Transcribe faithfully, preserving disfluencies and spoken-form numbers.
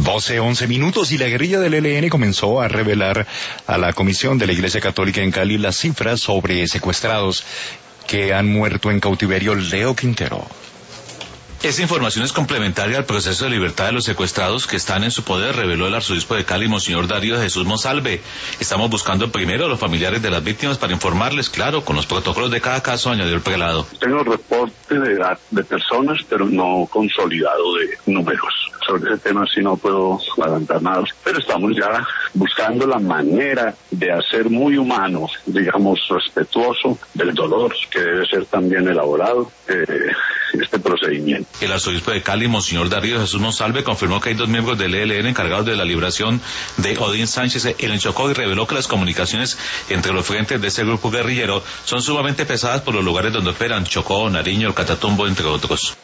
doce, once minutos y la guerrilla del E L N comenzó a revelar a la Comisión de la Iglesia Católica en Cali las cifras sobre secuestrados que han muerto en cautiverio. Leo Quintero. Esa información es complementaria al proceso de libertad de los secuestrados que están en su poder, reveló el arzobispo de Cali, Monseñor Darío Jesús Monsalve. Estamos buscando primero a los familiares de las víctimas para informarles, claro, con los protocolos de cada caso, añadió el prelado. Tengo reporte de, de personas, pero no consolidado de números. Sobre ese tema sí no puedo adelantar nada, pero estamos ya buscando la manera de hacer muy humano, digamos, respetuoso del dolor, que debe ser también elaborado eh, este procedimiento. El arzobispo de Cali, Monseñor Darío Jesús Monsalve, confirmó que hay dos miembros del E L N encargados de la liberación de Odín Sánchez en el Chocó y reveló que las comunicaciones entre los frentes de este grupo guerrillero son sumamente pesadas por los lugares donde operan, Chocó, Nariño, el Catatumbo, entre otros.